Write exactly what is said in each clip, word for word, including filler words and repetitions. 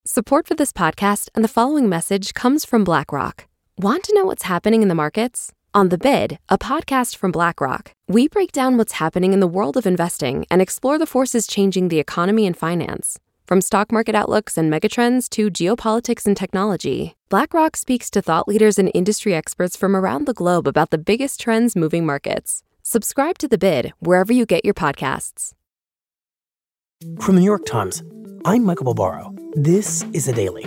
Support for this podcast and the following message comes from BlackRock. Want to know what's happening in the markets? On The Bid, a podcast from BlackRock, we break down what's happening in the world of investing and explore the forces changing the economy and finance. From stock market outlooks and megatrends to geopolitics and technology, BlackRock speaks to thought leaders and industry experts from around the globe about the biggest trends moving markets. Subscribe to The Bid wherever you get your podcasts. From the New York Times, I'm Michael Barbaro. This is The Daily.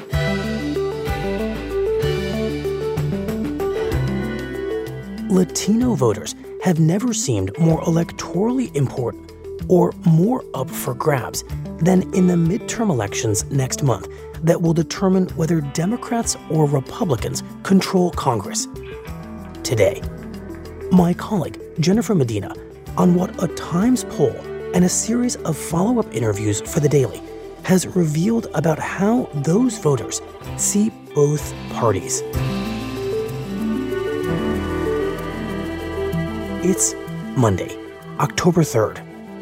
Latino voters have never seemed more electorally important or more up for grabs than in the midterm elections next month that will determine whether Democrats or Republicans control Congress. Today, my colleague Jennifer Medina on what a Times poll and a series of follow-up interviews for The Daily has revealed about how those voters see both parties. It's Monday, October third.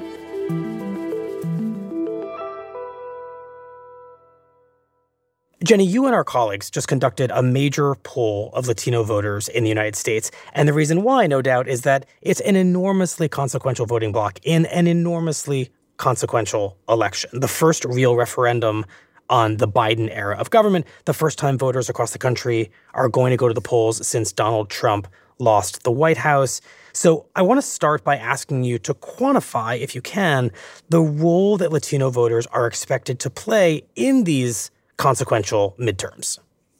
Jenny, you and our colleagues just conducted a major poll of Latino voters in the United States. And the reason why, no doubt, is that it's an enormously consequential voting bloc in an enormously consequential election. The first real referendum on the Biden era of government, the first time voters across the country are going to go to the polls since Donald Trump lost the White House. So I want to start by asking you to quantify, if you can, the role that Latino voters are expected to play in these consequential midterms.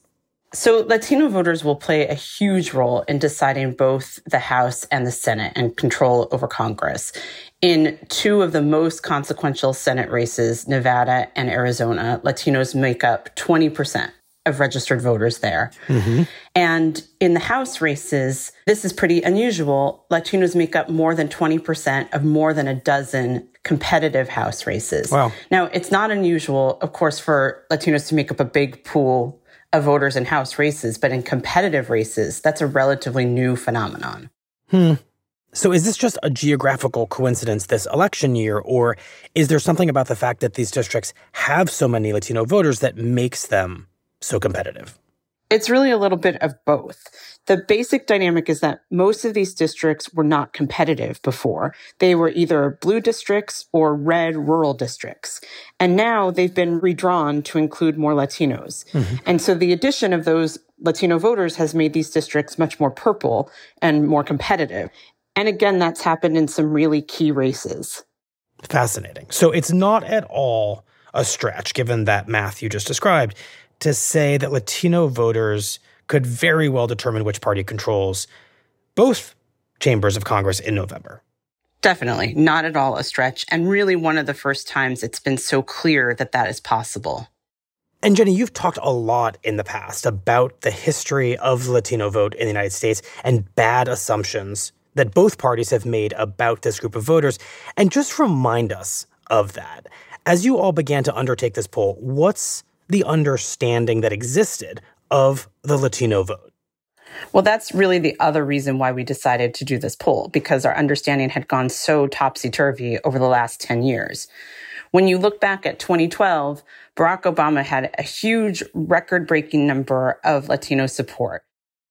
So Latino voters will play a huge role in deciding both the House and the Senate and control over Congress. In two of the most consequential Senate races, Nevada and Arizona, Latinos make up twenty percent of registered voters there. Mm-hmm. And in the House races, this is pretty unusual. Latinos make up more than twenty percent of more than a dozen competitive House races. Wow. Now, it's not unusual, of course, for Latinos to make up a big pool of voters in House races, but in competitive races, that's a relatively new phenomenon. Hmm. So is this just a geographical coincidence this election year, or is there something about the fact that these districts have so many Latino voters that makes them so competitive? It's really a little bit of both. The basic dynamic is that most of these districts were not competitive before. They were either blue districts or red rural districts. And now they've been redrawn to include more Latinos. Mm-hmm. And so the addition of those Latino voters has made these districts much more purple and more competitive. And again, that's happened in some really key races. Fascinating. So it's not at all a stretch, given that math you just described, to say that Latino voters could very well determine which party controls both chambers of Congress in November. Definitely. Not at all a stretch. And really one of the first times it's been so clear that that is possible. And Jenny, you've talked a lot in the past about the history of the Latino vote in the United States and bad assumptions that both parties have made about this group of voters. And just remind us of that. As you all began to undertake this poll, what's the understanding that existed of the Latino vote? Well, that's really the other reason why we decided to do this poll, because our understanding had gone so topsy-turvy over the last ten years. When you look back at twenty twelve, Barack Obama had a huge record-breaking number of Latino support.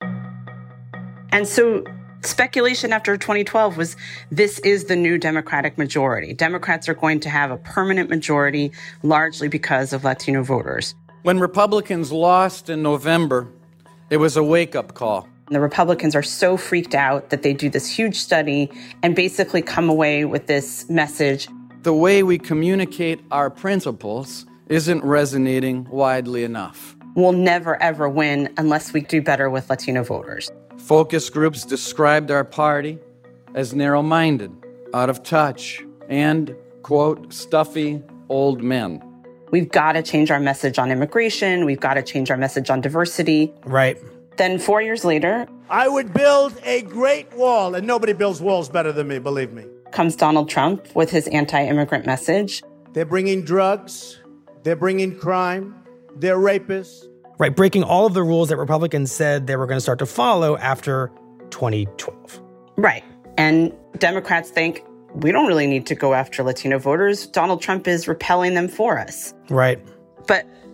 And so speculation after twenty twelve was this is the new Democratic majority. Democrats are going to have a permanent majority, largely because of Latino voters. When Republicans lost in November, it was a wake-up call. The Republicans are so freaked out that they do this huge study and basically come away with this message. The way we communicate our principles isn't resonating widely enough. We'll never, ever win unless we do better with Latino voters. Focus groups described our party as narrow-minded, out of touch, and, quote, stuffy old men. We've got to change our message on immigration. We've got to change our message on diversity. Right. Then four years later, I would build a great wall, and nobody builds walls better than me, believe me. Comes Donald Trump with his anti-immigrant message. They're bringing drugs. They're bringing crime. They're rapists. Right, breaking all of the rules that Republicans said they were going to start to follow after twenty twelve. Right. And Democrats think, we don't really need to go after Latino voters. Donald Trump is repelling them for us. Right. But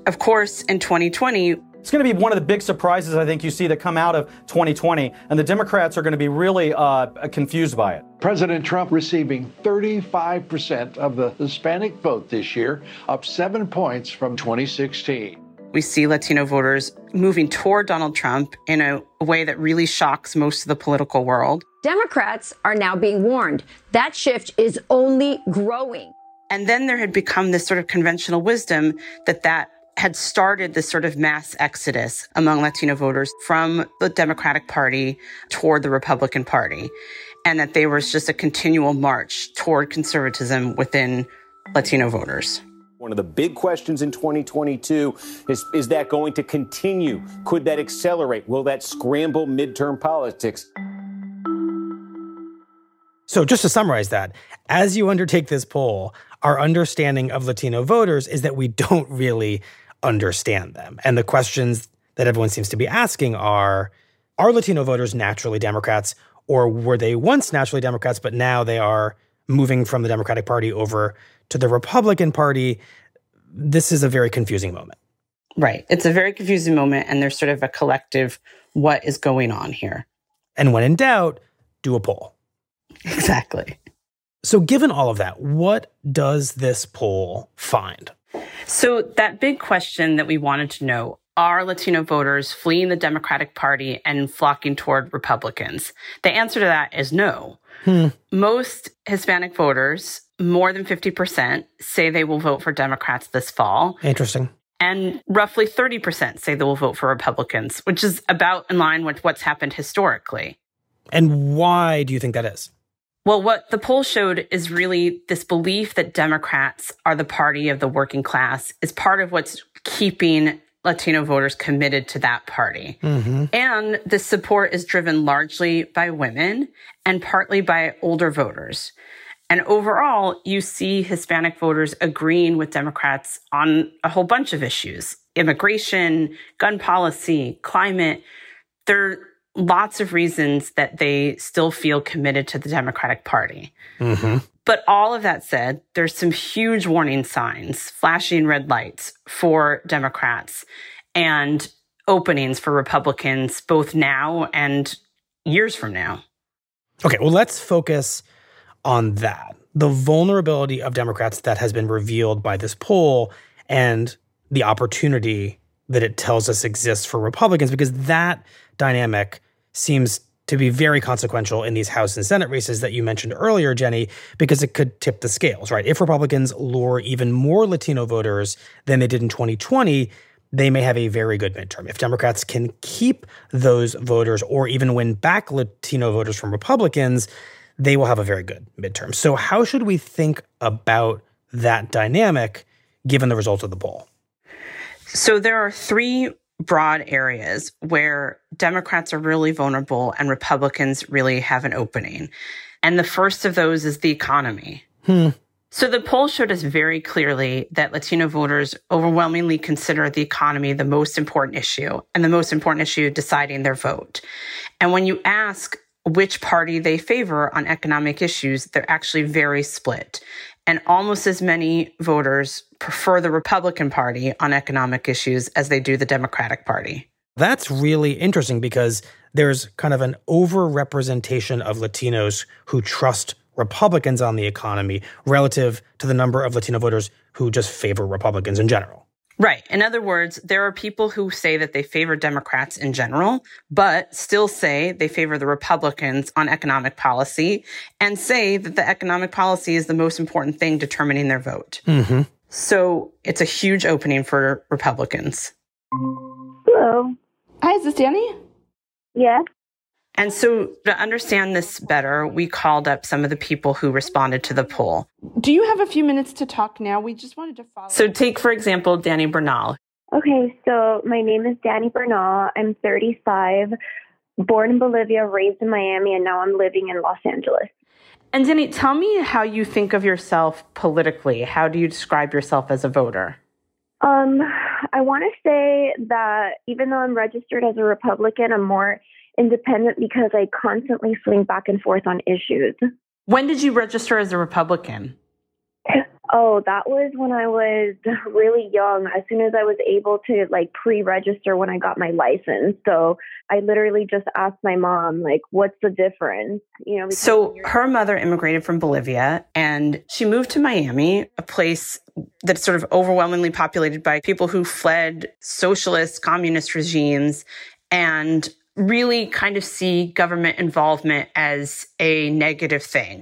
of course, in twenty twenty, it's going to be one of the big surprises, I think, you see that come out of twenty twenty, and the Democrats are going to be really uh, confused by it. President Trump receiving thirty-five percent of the Hispanic vote this year, up seven points from twenty sixteen. We see Latino voters moving toward Donald Trump in a way that really shocks most of the political world. Democrats are now being warned. That shift is only growing. And then there had become this sort of conventional wisdom that that had started this sort of mass exodus among Latino voters from the Democratic Party toward the Republican Party, and that there was just a continual march toward conservatism within Latino voters. One of the big questions in twenty twenty-two is, is that going to continue? Could that accelerate? Will that scramble midterm politics? So just to summarize that, as you undertake this poll, our understanding of Latino voters is that we don't really understand them. And the questions that everyone seems to be asking are, are Latino voters naturally Democrats, or were they once naturally Democrats, but now they are moving from the Democratic Party over to the Republican Party? This is a very confusing moment. Right. It's a very confusing moment, and there's sort of a collective, what is going on here? And when in doubt, do a poll. Exactly. So given all of that, what does this poll find? So that big question that we wanted to know, are Latino voters fleeing the Democratic Party and flocking toward Republicans? The answer to that is no. Hmm. Most Hispanic voters, more than fifty percent, say they will vote for Democrats this fall. Interesting. And roughly thirty percent say they will vote for Republicans, which is about in line with what's happened historically. And why do you think that is? Well, what the poll showed is really this belief that Democrats are the party of the working class is part of what's keeping Latino voters committed to that party. Mm-hmm. And this support is driven largely by women and partly by older voters. And overall, you see Hispanic voters agreeing with Democrats on a whole bunch of issues: immigration, gun policy, climate. There are lots of reasons that they still feel committed to the Democratic Party. Mm-hmm. But all of that said, there's some huge warning signs, flashing red lights for Democrats and openings for Republicans, both now and years from now. Okay, well, let's focus on that. The vulnerability of Democrats that has been revealed by this poll and the opportunity that it tells us exists for Republicans, because that dynamic seems to be very consequential in these House and Senate races that you mentioned earlier, Jenny, because it could tip the scales, right? If Republicans lure even more Latino voters than they did in twenty twenty, they may have a very good midterm. If Democrats can keep those voters or even win back Latino voters from Republicans, they will have a very good midterm. So how should we think about that dynamic given the results of the poll? So there are three broad areas where Democrats are really vulnerable and Republicans really have an opening. And the first of those is the economy. Hmm. So the poll showed us very clearly that Latino voters overwhelmingly consider the economy the most important issue and the most important issue deciding their vote. And when you ask which party they favor on economic issues, they're actually very split. And almost as many voters prefer the Republican Party on economic issues as they do the Democratic Party. That's really interesting because there's kind of an overrepresentation of Latinos who trust Republicans on the economy relative to the number of Latino voters who just favor Republicans in general. Right. In other words, there are people who say that they favor Democrats in general, but still say they favor the Republicans on economic policy and say that the economic policy is the most important thing determining their vote. Mm-hmm. So it's a huge opening for Republicans. Hello. Hi, is this Danny? Yes. And so to understand this better, we called up some of the people who responded to the poll. Do you have a few minutes to talk now? We just wanted to follow. So take, for example, Danny Bernal. Okay, so my name is Danny Bernal. I'm thirty-five, born in Bolivia, raised in Miami, and now I'm living in Los Angeles. And Danny, tell me how you think of yourself politically. How do you describe yourself as a voter? Um, I want to say that even though I'm registered as a Republican, I'm more independent because I constantly swing back and forth on issues. When did you register as a Republican? Oh, that was when I was really young, as soon as I was able to like pre-register when I got my license. So I literally just asked my mom, like, what's the difference? You know, so her mother immigrated from Bolivia and she moved to Miami, a place that's sort of overwhelmingly populated by people who fled socialist, communist regimes and really kind of see government involvement as a negative thing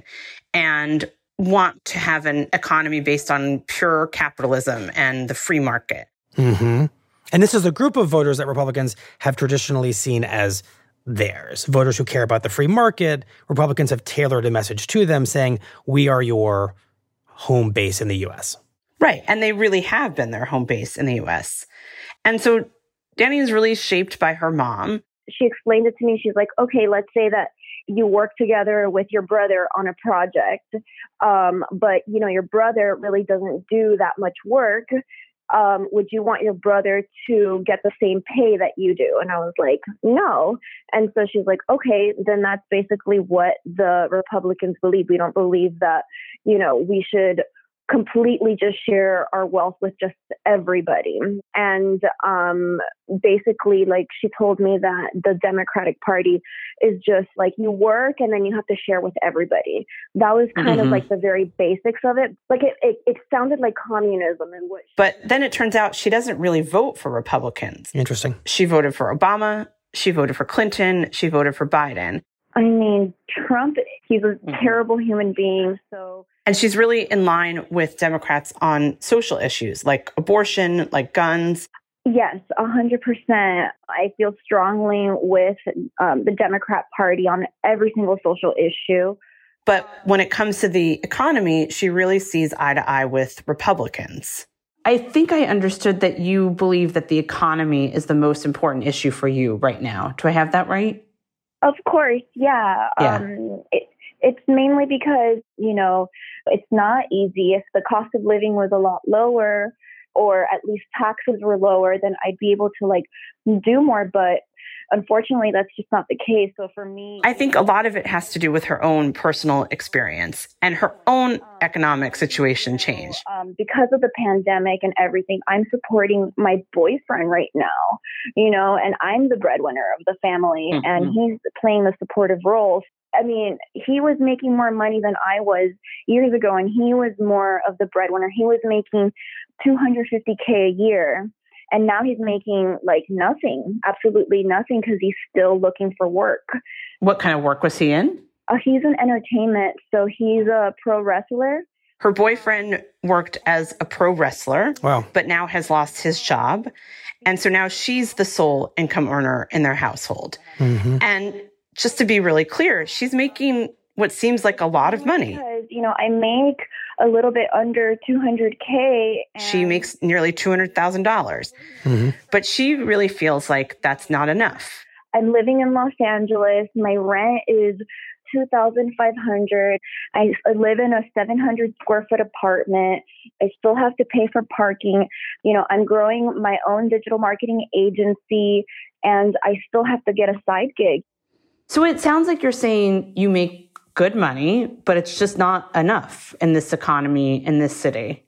and want to have an economy based on pure capitalism and the free market. Mm-hmm. And this is a group of voters that Republicans have traditionally seen as theirs. Voters who care about the free market. Republicans have tailored a message to them saying, we are your home base in the U S. Right. And they really have been their home base in the U S. And so Danny is really shaped by her mom. She explained it to me. She's like, okay, let's say that you work together with your brother on a project, um, but, you know, your brother really doesn't do that much work. Um, would you want your brother to get the same pay that you do? And I was like, no. And so she's like, okay, then that's basically what the Republicans believe. We don't believe that, you know, we should completely just share our wealth with just everybody. And um, basically, like, she told me that the Democratic Party is just like, you work and then you have to share with everybody. That was kind mm-hmm. of like the very basics of it. Like it, it, it sounded like communism. And what. But then it turns out she doesn't really vote for Republicans. Interesting. She voted for Obama. She voted for Clinton. She voted for Biden. I mean, Trump, he's a mm-hmm. terrible human being. So. And she's really in line with Democrats on social issues like abortion, like guns. Yes, one hundred percent. I feel strongly with um, the Democrat Party on every single social issue. But when it comes to the economy, she really sees eye to eye with Republicans. I think I understood that you believe that the economy is the most important issue for you right now. Do I have that right? Of course, yeah. yeah. Um, it, it's mainly because, you know, it's not easy. If the cost of living was a lot lower, or at least taxes were lower, then I'd be able to like do more. But unfortunately, that's just not the case. So for me, I think a lot of it has to do with her own personal experience and her own economic situation change. Um, because of the pandemic and everything, I'm supporting my boyfriend right now, you know, and I'm the breadwinner of the family mm-hmm. and he's playing the supportive role. I mean, he was making more money than I was years ago, and he was more of the breadwinner. He was making two hundred fifty K a year, and now he's making like nothing, absolutely nothing, because he's still looking for work. What kind of work was he in? Uh, he's in entertainment, so he's a pro wrestler. Her boyfriend worked as a pro wrestler, wow. but now has lost his job. And so now she's the sole income earner in their household. Mm-hmm. And just to be really clear, she's making what seems like a lot of money. Because, you know, I make a little bit under two hundred K. And she makes nearly two hundred thousand dollars. Mm-hmm. But she really feels like that's not enough. I'm living in Los Angeles. My rent is two thousand five hundred dollars. I live in a seven hundred square foot apartment. I still have to pay for parking. You know, I'm growing my own digital marketing agency, and I still have to get a side gig. So it sounds like you're saying you make good money, but it's just not enough in this economy, in this city.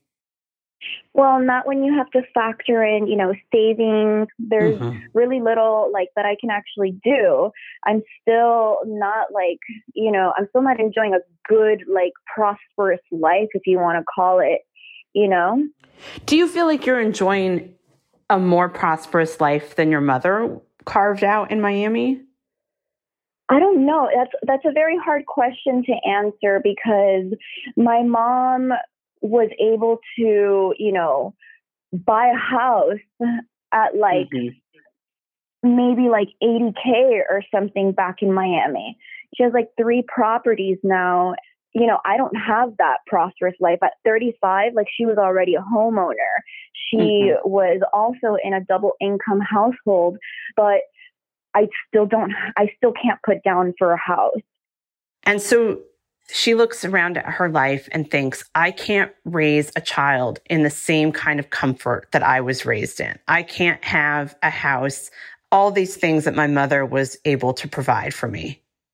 Well, not when you have to factor in, you know, savings. There's mm-hmm. really little like that I can actually do. I'm still not like, you know, I'm still not enjoying a good, like prosperous life, if you want to call it, you know? Do you feel like you're enjoying a more prosperous life than your mother carved out in Miami? I don't know. That's that's a very hard question to answer, because my mom was able to, you know, buy a house at like mm-hmm. maybe like eighty K or something back in Miami. She has like three properties now. You know, I don't have that prosperous life. At thirty-five, like, she was already a homeowner. She mm-hmm. was also in a double income household, but I still don't, I still can't put down for a house. And so she looks around at her life and thinks, I can't raise a child in the same kind of comfort that I was raised in. I can't have a house, all these things that my mother was able to provide for me.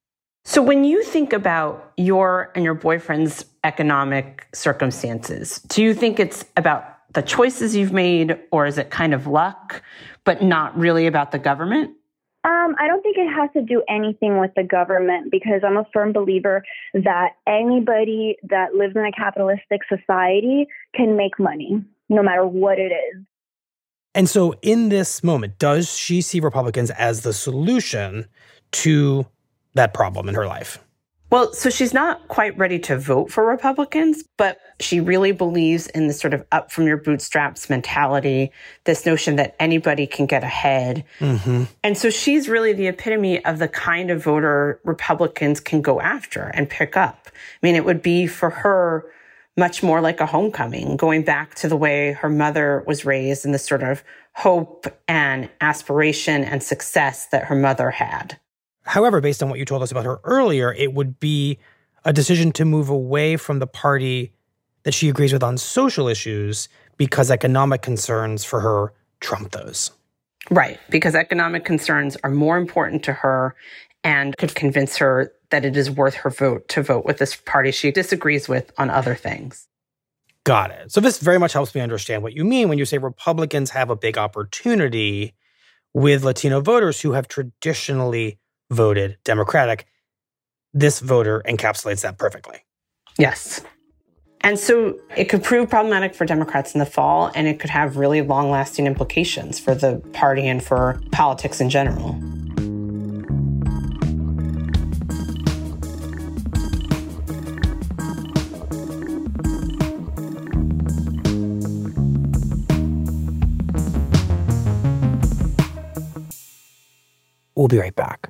So when you think about your and your boyfriend's economic circumstances, do you think it's about the choices you've made, or is it kind of luck, but not really about the government? Um, I don't think it has to do anything with the government, because I'm a firm believer that anybody that lives in a capitalistic society can make money, no matter what it is. And so in this moment, does she see Republicans as the solution to that problem in her life? Well, so she's not quite ready to vote for Republicans, but she really believes in this sort of up from your bootstraps mentality, this notion that anybody can get ahead. Mm-hmm. And so she's really the epitome of the kind of voter Republicans can go after and pick up. I mean, it would be for her much more like a homecoming, going back to the way her mother was raised and the sort of hope and aspiration and success that her mother had. However, based on what you told us about her earlier, it would be a decision to move away from the party that she agrees with on social issues because economic concerns for her trump those. Right, because economic concerns are more important to her and could convince her that it is worth her vote to vote with this party she disagrees with on other things. Got it. So this very much helps me understand what you mean when you say Republicans have a big opportunity with Latino voters who have traditionally voted Democratic. This voter encapsulates that perfectly. Yes. And so it could prove problematic for Democrats in the fall, and it could have really long-lasting implications for the party and for politics in general. We'll be right back.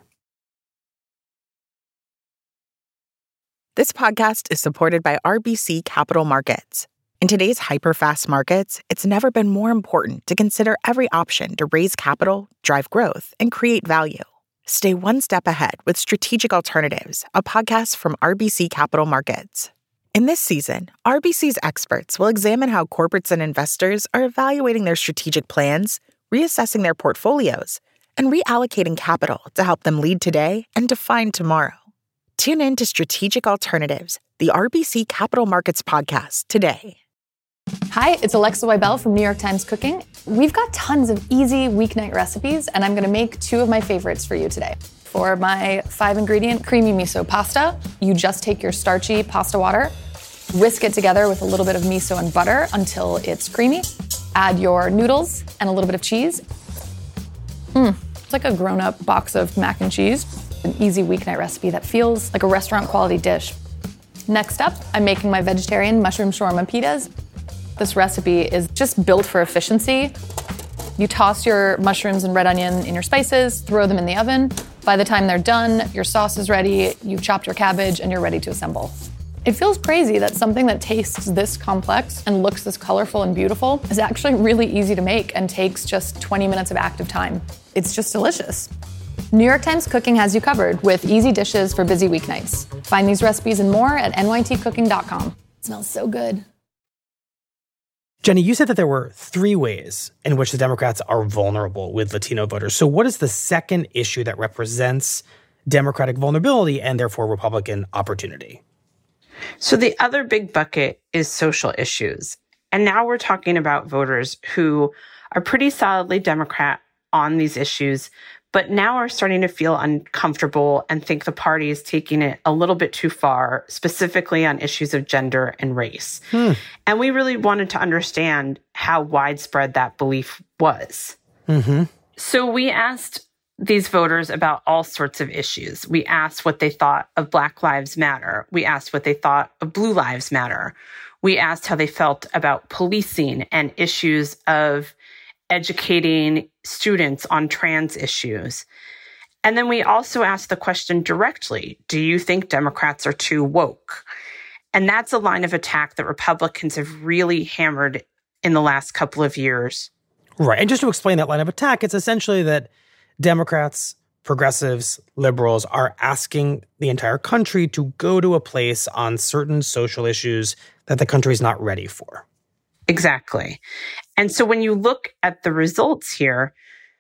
This podcast is supported by R B C Capital Markets. In today's hyper-fast markets, it's never been more important to consider every option to raise capital, drive growth, and create value. Stay one step ahead with Strategic Alternatives, a podcast from R B C Capital Markets. In this season, R B C's experts will examine how corporates and investors are evaluating their strategic plans, reassessing their portfolios, and reallocating capital to help them lead today and define tomorrow. Tune in to Strategic Alternatives, the R B C Capital Markets podcast today. Hi, it's Alexa Weibel from New York Times Cooking. We've got tons of easy weeknight recipes, and I'm going to make two of my favorites for you today. For my five-ingredient creamy miso pasta, you just take your starchy pasta water, whisk it together with a little bit of miso and butter until it's creamy. Add your noodles and a little bit of cheese. Mmm, it's like a grown-up box of mac and cheese. An easy weeknight recipe that feels like a restaurant-quality dish. Next up, I'm making my vegetarian mushroom shawarma pitas. This recipe is just built for efficiency. You toss your mushrooms and red onion in your spices, throw them in the oven. By the time they're done, your sauce is ready, you've chopped your cabbage, and you're ready to assemble. It feels crazy that something that tastes this complex and looks this colorful and beautiful is actually really easy to make and takes just twenty minutes of active time. It's just delicious. New York Times Cooking has you covered with easy dishes for busy weeknights. Find these recipes and more at N Y T cooking dot com. It smells so good. Jenny, you said that there were three ways in which the Democrats are vulnerable with Latino voters. So what is the second issue that represents Democratic vulnerability and therefore Republican opportunity? So the other big bucket is social issues. And now we're talking about voters who are pretty solidly Democrat on these issues, but now are starting to feel uncomfortable and think the party is taking it a little bit too far, specifically on issues of gender and race. Hmm. And we really wanted to understand how widespread that belief was. Mm-hmm. So we asked these voters about all sorts of issues. We asked what they thought of Black Lives Matter. We asked what they thought of Blue Lives Matter. We asked how they felt about policing and issues of educating students on trans issues. And then we also asked the question directly, do you think Democrats are too woke? And that's a line of attack that Republicans have really hammered in the last couple of years. Right. And just to explain that line of attack, it's essentially that Democrats, progressives, liberals are asking the entire country to go to a place on certain social issues that the country is not ready for. Exactly. And so when you look at the results here,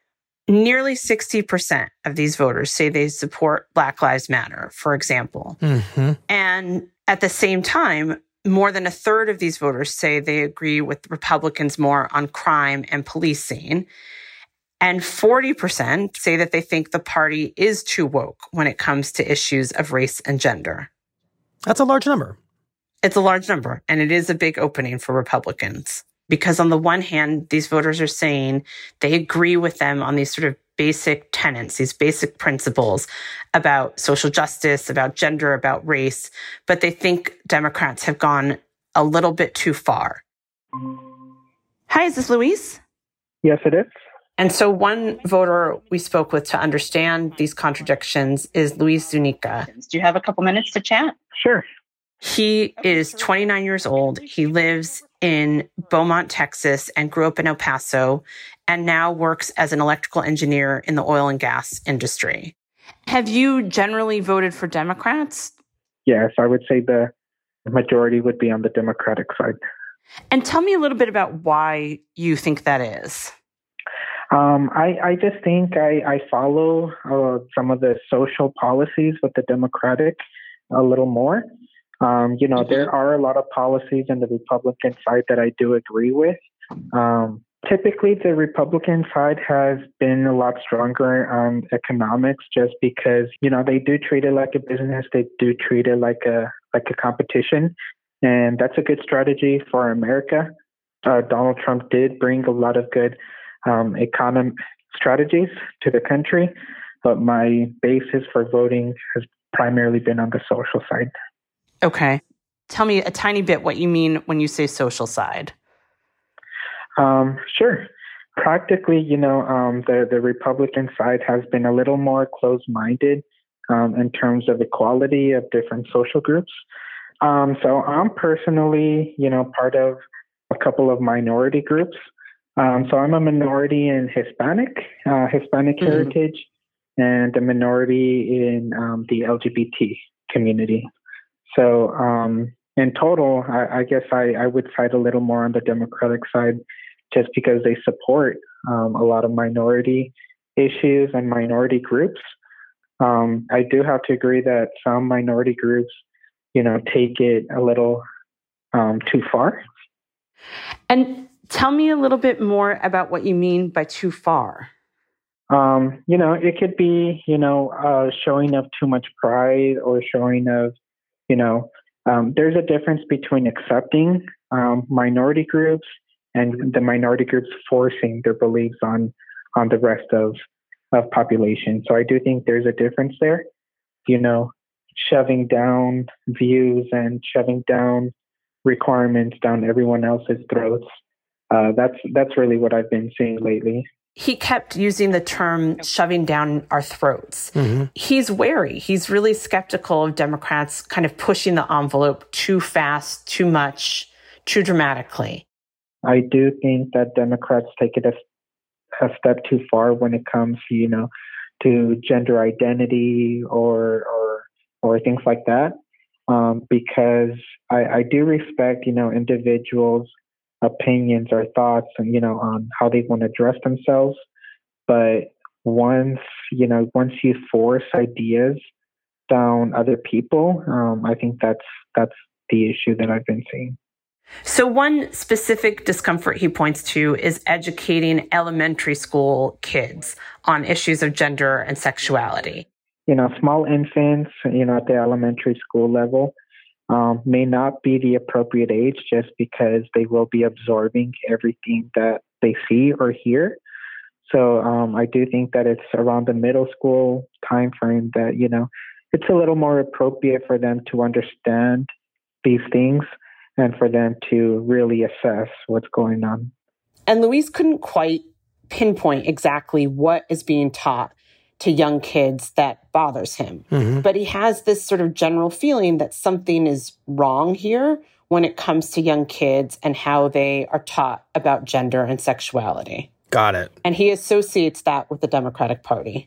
Nearly sixty percent of these voters say they support Black Lives Matter, for example. Mm-hmm. And at the same time, more than a third of these voters say they agree with Republicans more on crime and policing. And forty percent say that they think the party is too woke when it comes to issues of race and gender. That's a large number. It's a large number, and it is a big opening for Republicans. Because on the one hand, these voters are saying they agree with them on these sort of basic tenets, these basic principles about social justice, about gender, about race, but they think Democrats have gone a little bit too far. Hi, is this Luis? Yes, it is. And so one voter we spoke with to understand these contradictions is Luis Zuniga. Do you have a couple minutes to chat? Sure. He is twenty-nine years old. He lives in Beaumont, Texas, and grew up in El Paso, and now works as an electrical engineer in the oil and gas industry. Have you generally voted for Democrats? Yes, I would say the majority would be on the Democratic side. And tell me a little bit about why you think that is. Um, I, I just think I, I follow uh, some of the social policies with the Democratic a little more. Um, you know, mm-hmm. There are a lot of policies in the Republican side that I do agree with. Um, typically, the Republican side has been a lot stronger on economics just because, you know, they do treat it like a business. They do treat it like a like a competition. And that's a good strategy for America. Uh, Donald Trump did bring a lot of good um, economic strategies to the country. But my basis for voting has primarily been on the social side. Okay. Tell me a tiny bit what you mean when you say social side. Um, sure. Practically, you know, um, the, the Republican side has been a little more closed-minded um, in terms of equality of different social groups. Um, so I'm personally, you know, part of a couple of minority groups. Um, so I'm a minority in Hispanic, uh, Hispanic mm-hmm. heritage, and a minority in um, the L G B T community. So um, in total, I, I guess I, I would side a little more on the Democratic side just because they support um, a lot of minority issues and minority groups. Um, I do have to agree that some minority groups, you know, take it a little um, too far. And tell me a little bit more about what you mean by too far. Um, you know, it could be, you know, uh, showing of too much pride or showing of, you know, um, there's a difference between accepting um, minority groups and the minority groups forcing their beliefs on on the rest of, of population. So I do think there's a difference there, you know, shoving down views and shoving down requirements down everyone else's throats. Uh, that's that's really what I've been seeing lately. He kept using the term shoving down our throats. Mm-hmm. He's wary. He's really skeptical of Democrats kind of pushing the envelope too fast, too much, too dramatically. I do think that Democrats take it a, a step too far when it comes, you know, to gender identity or or or things like that. Um, because I, I do respect, you know, individuals' opinions or thoughts and, you know, on how they want to dress themselves. But once, you know, once you force ideas down other people, um, I think that's that's the issue that I've been seeing. So one specific discomfort he points to is educating elementary school kids on issues of gender and sexuality. You know, small infants, you know, at the elementary school level, Um, may not be the appropriate age just because they will be absorbing everything that they see or hear. So um, I do think that it's around the middle school time frame that, you know, it's a little more appropriate for them to understand these things and for them to really assess what's going on. And Luis couldn't quite pinpoint exactly what is being taught to young kids that bothers him. Mm-hmm. But he has this sort of general feeling that something is wrong here when it comes to young kids and how they are taught about gender and sexuality. Got it. And he associates that with the Democratic Party.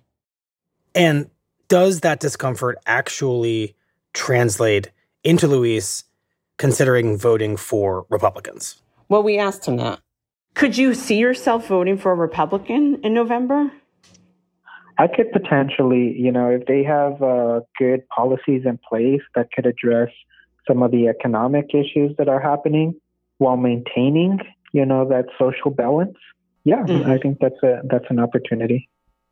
And does that discomfort actually translate into Luis considering voting for Republicans? Well, we asked him that. Could you see yourself voting for a Republican in November? I could potentially, you know, if they have uh, good policies in place that could address some of the economic issues that are happening while maintaining, you know, that social balance. Yeah, mm-hmm. I think that's a that's an opportunity.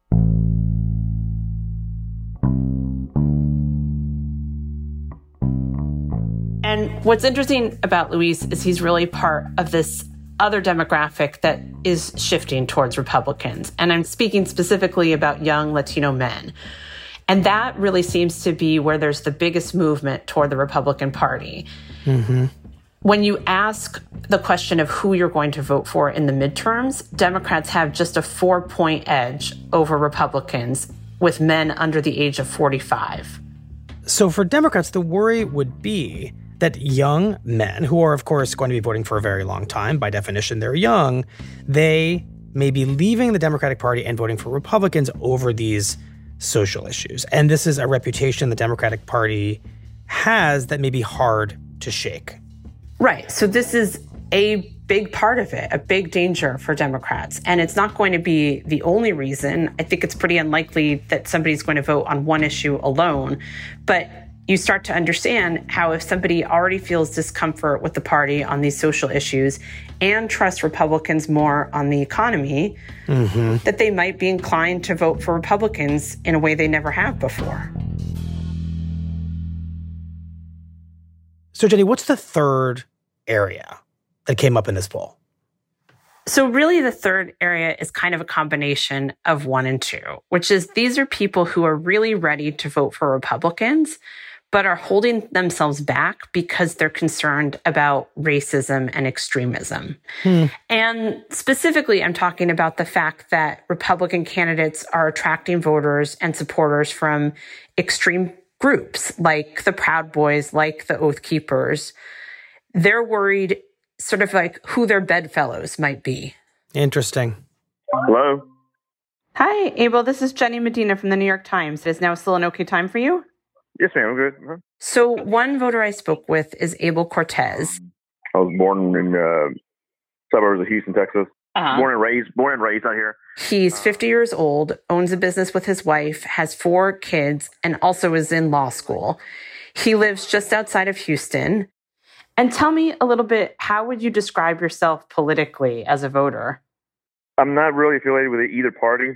And what's interesting about Luis is he's really part of this other demographic that is shifting towards Republicans. And I'm speaking specifically about young Latino men. And that really seems to be where there's the biggest movement toward the Republican Party. Mm-hmm. When you ask the question of who you're going to vote for in the midterms, Democrats have just a four-point edge over Republicans with men under the age of forty-five. So for Democrats, the worry would be that young men, who are, of course, going to be voting for a very long time, by definition, they're young, they may be leaving the Democratic Party and voting for Republicans over these social issues. And this is a reputation the Democratic Party has that may be hard to shake. Right. So this is a big part of it, a big danger for Democrats. And it's not going to be the only reason. I think it's pretty unlikely that somebody's going to vote on one issue alone. But you start to understand how if somebody already feels discomfort with the party on these social issues and trusts Republicans more on the economy, mm-hmm. that they might be inclined to vote for Republicans in a way they never have before. So, Jenny, what's the third area that came up in this poll? So really the third area is kind of a combination of one and two, which is these are people who are really ready to vote for Republicans, but are holding themselves back because they're concerned about racism and extremism. Hmm. And specifically, I'm talking about the fact that Republican candidates are attracting voters and supporters from extreme groups like the Proud Boys, like the Oath Keepers. They're worried sort of like who their bedfellows might be. Interesting. Hello? Hi, Abel. This is Jenny Medina from the New York Times. Is now still an okay time for you? Yes, ma'am. I'm good. Uh-huh. So one voter I spoke with is Abel Cortez. I was born in uh, suburbs of Houston, Texas. Uh-huh. Born and raised, born and raised out here. He's fifty years old, owns a business with his wife, has four kids, and also is in law school. He lives just outside of Houston. And tell me a little bit, how would you describe yourself politically as a voter? I'm not really affiliated with either party.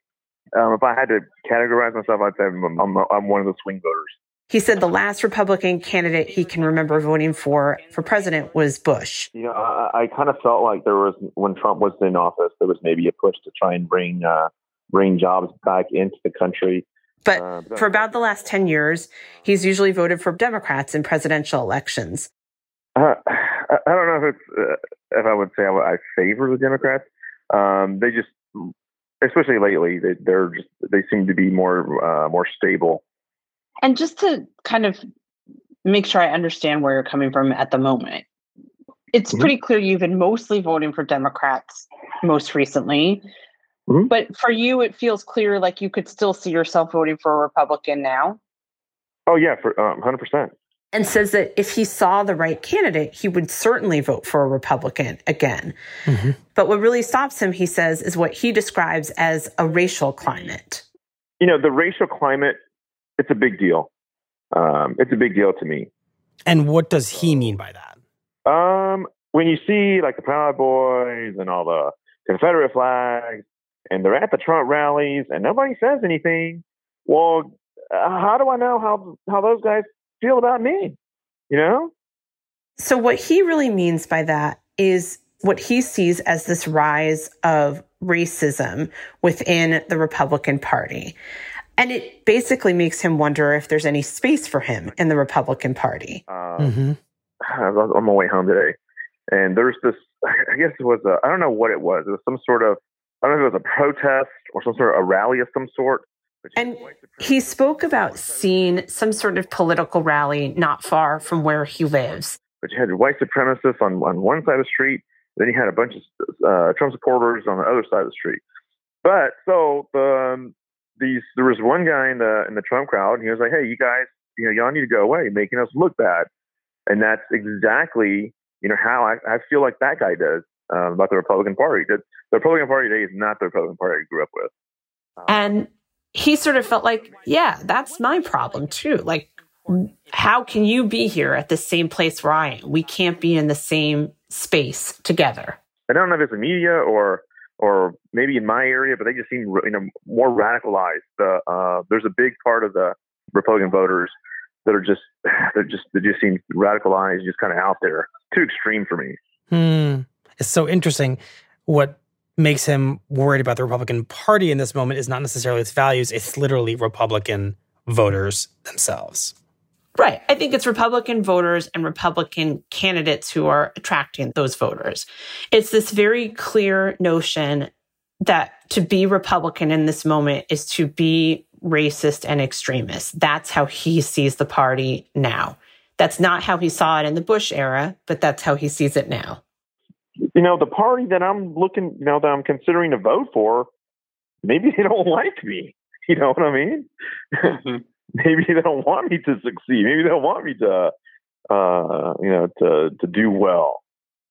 Um, if I had to categorize myself, I'd say I'm, I'm, I'm one of the swing voters. He said the last Republican candidate he can remember voting for for president was Bush. You know, I, I kind of felt like there was, when Trump was in office, there was maybe a push to try and bring uh, bring jobs back into the country. But uh, for about the last ten years, he's usually voted for Democrats in presidential elections. Uh, I don't know if it's uh, if I would say I, I favor the Democrats. Um, they just, especially lately, they, they're just they seem to be more uh, more stable. And just to kind of make sure I understand where you're coming from at the moment, it's mm-hmm. pretty clear you've been mostly voting for Democrats most recently. Mm-hmm. But for you, it feels clear like you could still see yourself voting for a Republican now. Oh, yeah, for um, one hundred percent. And says that if he saw the right candidate, he would certainly vote for a Republican again. Mm-hmm. But what really stops him, he says, is what he describes as a racial climate. You know, the racial climate, it's a big deal. Um, it's a big deal to me. And what does he mean by that? Um, when you see like the Proud Boys and all the Confederate flags, and they're at the Trump rallies, and nobody says anything, well, uh, how do I know how how those guys feel about me, you know? So what he really means by that is what he sees as this rise of racism within the Republican Party. And it basically makes him wonder if there's any space for him in the Republican Party. Um, mm-hmm. I was on my way home today, and there's this, I guess it was, a, I don't know what it was. It was some sort of, I don't know if it was a protest or some sort of a rally of some sort. And he spoke about seeing some sort of political rally not far from where he lives. But you had white supremacists on, on one side of the street, then you had a bunch of uh, Trump supporters on the other side of the street. But so the, um, these there was one guy in the in the Trump crowd, and he was like, "Hey, you guys, you know, y'all need to go away, making us look bad." And that's exactly, you know, how I, I feel like that guy does um, about the Republican Party. That the Republican Party today is not the Republican Party I grew up with. Um, and he sort of felt like, yeah, that's my problem too. Like, how can you be here at the same place where I am? We can't be in the same space together. I don't know if it's the media or or maybe in my area, but they just seem, you know, more radicalized. Uh, uh, there's a big part of the Republican voters that are just, they're just, they just seem radicalized, just kind of out there. Too extreme for me. Hmm. It's so interesting. What makes him worried about the Republican Party in this moment is not necessarily its values. It's literally Republican voters themselves. Right. I think it's Republican voters and Republican candidates who are attracting those voters. It's this very clear notion that to be Republican in this moment is to be racist and extremist. That's how he sees the party now. That's not how he saw it in the Bush era, but that's how he sees it now. You know, the party that I'm looking, you know, that I'm considering to vote for, maybe they don't like me. You know what I mean? Mm-hmm. Maybe they don't want me to succeed. Maybe they don't want me to, uh, you know, to to do well.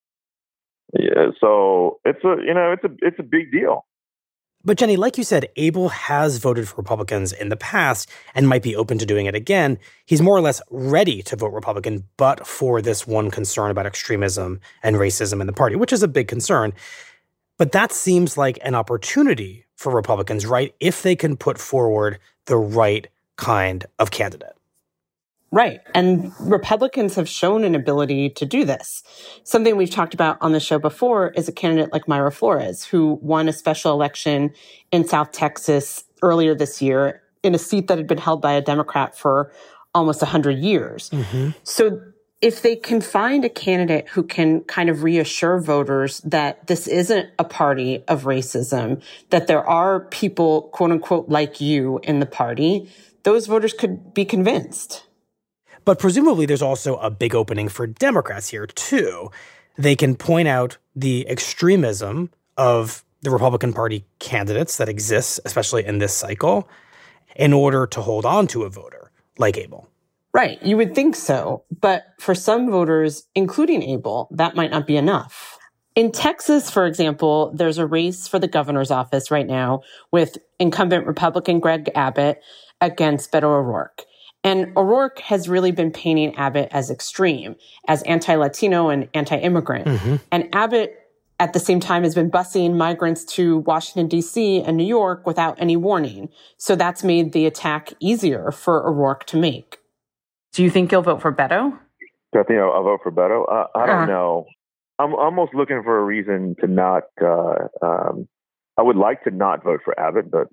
Yeah, so it's a, you know, it's a it's a big deal. But Jenny, like you said, Abel has voted for Republicans in the past and might be open to doing it again. He's more or less ready to vote Republican, but for this one concern about extremism and racism in the party, which is a big concern. But that seems like an opportunity for Republicans, right? If they can put forward the right kind of candidate. Right. And Republicans have shown an ability to do this. Something we've talked about on the show before is a candidate like Mayra Flores, who won a special election in South Texas earlier this year in a seat that had been held by a Democrat for almost one hundred years. Mm-hmm. So if they can find a candidate who can kind of reassure voters that this isn't a party of racism, that there are people, quote unquote, like you in the party, those voters could be convinced. But presumably there's also a big opening for Democrats here, too. They can point out the extremism of the Republican Party candidates that exists, especially in this cycle, in order to hold on to a voter like Abel. Right. You would think so. But for some voters, including Abel, that might not be enough. In Texas, for example, there's a race for the governor's office right now with incumbent Republican Greg Abbott against Beto O'Rourke. And O'Rourke has really been painting Abbott as extreme, as anti-Latino and anti-immigrant. Mm-hmm. And Abbott, at the same time, has been busing migrants to Washington, D C and New York without any warning. So that's made the attack easier for O'Rourke to make. Do you think you'll vote for Beto? Do I think I'll, I'll vote for Beto? Uh, I don't uh-huh. know. I'm almost looking for a reason to not, uh, um, I would like to not vote for Abbott, but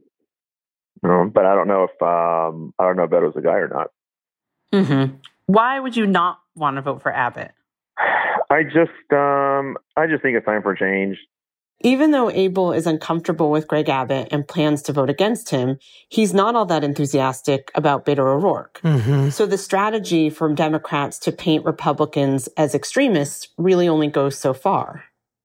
Um, but I don't know if um, I don't know if Beto's the guy or not. Mm-hmm. Why would you not want to vote for Abbott? I just um, I just think it's time for a change. Even though Abel is uncomfortable with Greg Abbott and plans to vote against him, he's not all that enthusiastic about Beto O'Rourke. Mm-hmm. So the strategy from Democrats to paint Republicans as extremists really only goes so far.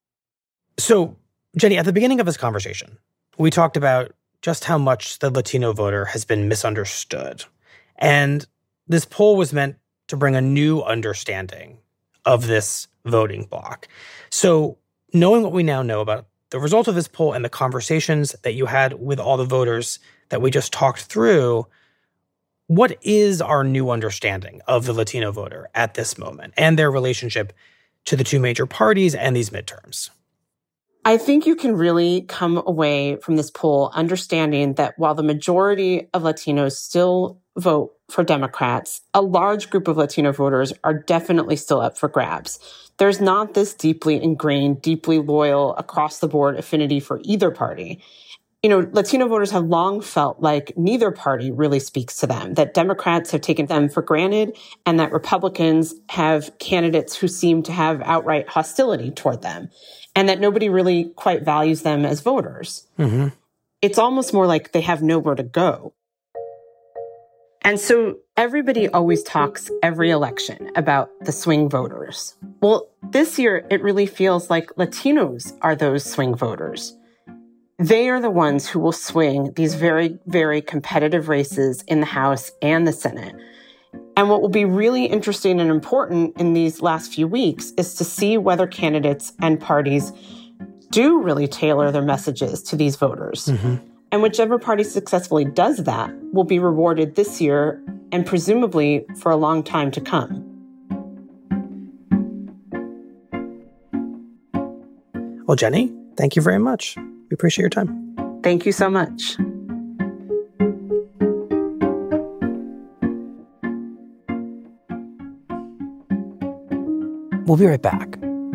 So, Jenny, at the beginning of this conversation, we talked about just how much the Latino voter has been misunderstood. And this poll was meant to bring a new understanding of this voting bloc. So knowing what we now know about the result of this poll and the conversations that you had with all the voters that we just talked through, what is our new understanding of the Latino voter at this moment and their relationship to the two major parties and these midterms? I think you can really come away from this poll understanding that while the majority of Latinos still vote for Democrats, a large group of Latino voters are definitely still up for grabs. There's not this deeply ingrained, deeply loyal, across-the-board affinity for either party. You know, Latino voters have long felt like neither party really speaks to them, that Democrats have taken them for granted, and that Republicans have candidates who seem to have outright hostility toward them, and that nobody really quite values them as voters. Mm-hmm. It's almost more like they have nowhere to go. And so everybody always talks every election about the swing voters. Well, this year, it really feels like Latinos are those swing voters. They are the ones who will swing these very, very competitive races in the House and the Senate. And what will be really interesting and important in these last few weeks is to see whether candidates and parties do really tailor their messages to these voters. Mm-hmm. And whichever party successfully does that will be rewarded this year and presumably for a long time to come. Well, Jenny, thank you very much. We appreciate your time. Thank you so much. We'll be right back.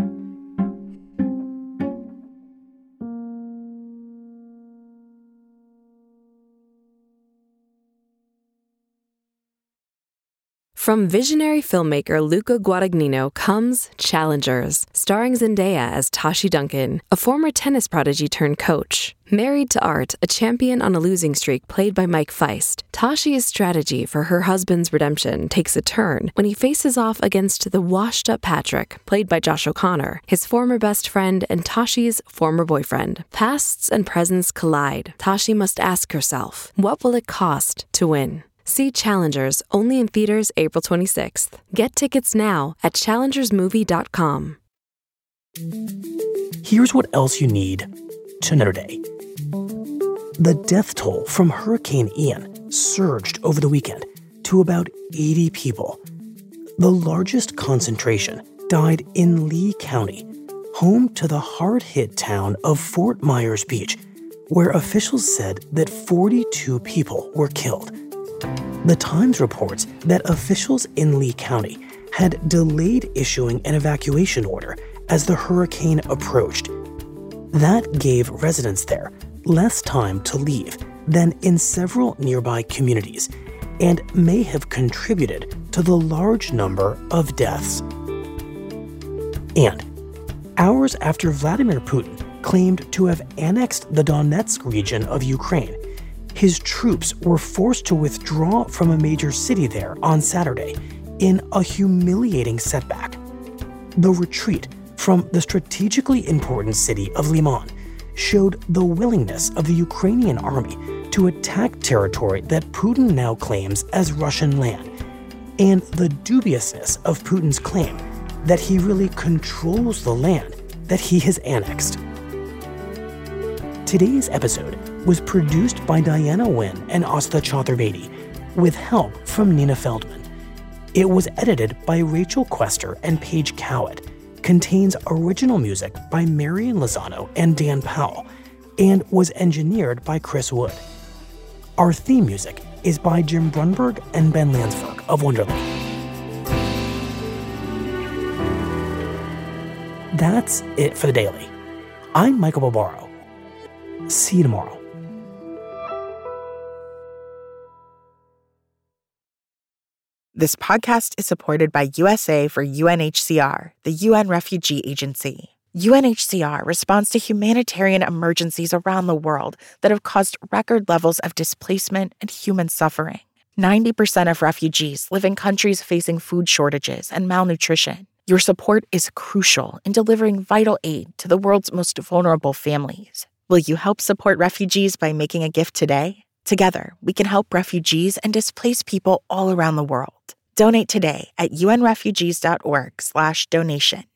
From visionary filmmaker Luca Guadagnino comes Challengers, starring Zendaya as Tashi Duncan, a former tennis prodigy turned coach. Married to Art, a champion on a losing streak played by Mike Feist, Tashi's strategy for her husband's redemption takes a turn when he faces off against the washed-up Patrick, played by Josh O'Connor, his former best friend and Tashi's former boyfriend. Pasts and presents collide. Tashi must ask herself, what will it cost to win? See Challengers, only in theaters April twenty-sixth. Get tickets now at challengers movie dot com. Here's what else you need to know today. The death toll from Hurricane Ian surged over the weekend to about eighty people. The largest concentration died in Lee County, home to the hard-hit town of Fort Myers Beach, where officials said that forty-two people were killed. The Times reports that officials in Lee County had delayed issuing an evacuation order as the hurricane approached. That gave residents there less time to leave than in several nearby communities and may have contributed to the large number of deaths. And hours after Vladimir Putin claimed to have annexed the Donetsk region of Ukraine, his troops were forced to withdraw from a major city there on Saturday in a humiliating setback. The retreat from the strategically important city of Liman showed the willingness of the Ukrainian army to attack territory that Putin now claims as Russian land, and the dubiousness of Putin's claim that he really controls the land that he has annexed. Today's episode was produced by Diana Nguyen and Asta Chaturvedi, with help from Nina Feldman. It was edited by Rachel Quester and Paige Cowett, contains original music by Marian Lozano and Dan Powell, and was engineered by Chris Wood. Our theme music is by Jim Brunberg and Ben Landsberg of Wonderly. That's it for the Daily. I'm Michael Barbaro. See you tomorrow. This podcast is supported by U S A for U N H C R, the U N Refugee Agency. U N H C R responds to humanitarian emergencies around the world that have caused record levels of displacement and human suffering. ninety percent of refugees live in countries facing food shortages and malnutrition. Your support is crucial in delivering vital aid to the world's most vulnerable families. Will you help support refugees by making a gift today? Together, we can help refugees and displaced people all around the world. Donate today at unrefugees.org slash donation.